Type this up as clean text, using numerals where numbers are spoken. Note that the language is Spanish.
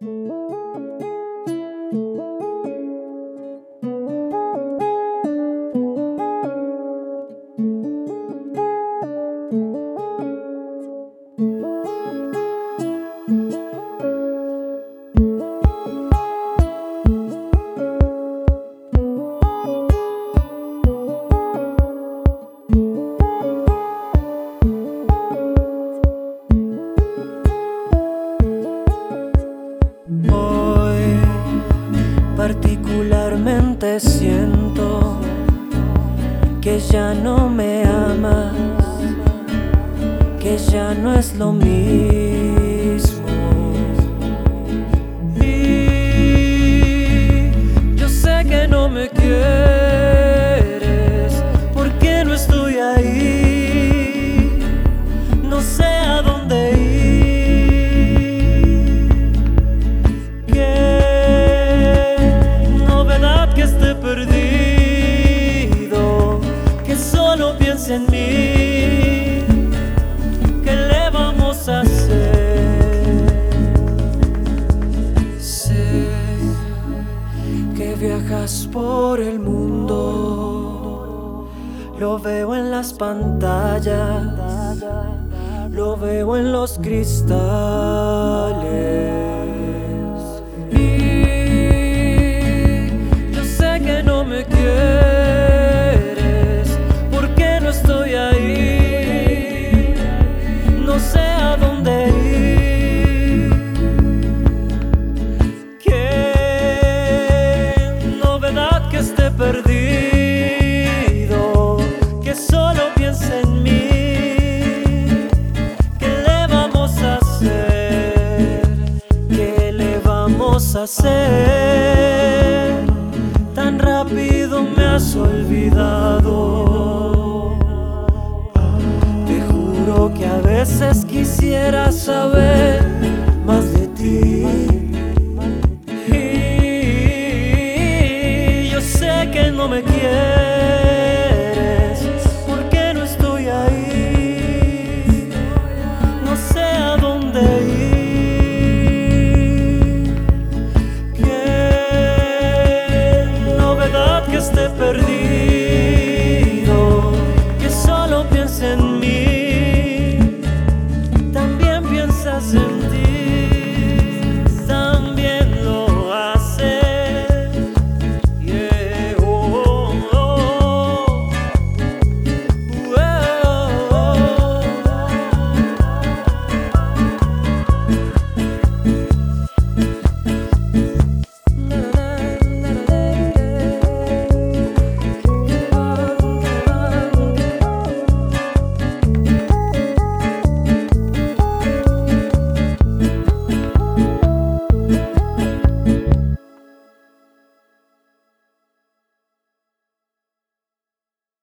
Hoy particularmente siento que ya no me amas, que ya no es lo mismo. Y yo sé que no me quieres porque no estoy ahí, no sé a dónde ir. Solo piensa en mí, ¿qué le vamos a hacer? Sé que viajas por el mundo, lo veo en las pantallas, lo veo en los cristales. Y yo sé que no me quieres, estoy ahí, no sé a dónde ir. Qué novedad que esté perdido, que solo piense en mí. ¿Qué le vamos a hacer? ¿Qué le vamos a hacer? Tan rápido me has olvidado. Que a veces quisiera saber